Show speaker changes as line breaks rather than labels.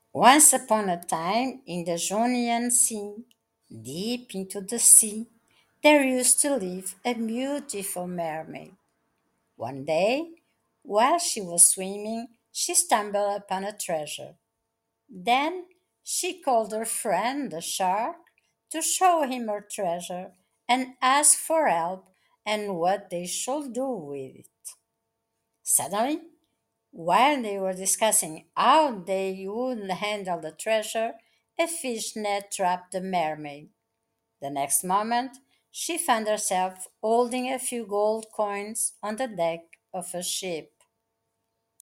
Once upon a time, in the Jonian Sea, deep into the sea, there used to live a beautiful mermaid. One day, while she was swimming, she stumbled upon a treasure. Then she called her friend the shark to show him her treasure and ask for help and what they should do with it. Suddenly, while they were discussing how they would handle the treasure, a fish net trapped the mermaid. The next moment, she found herself holding a few gold coins on the deck of a ship.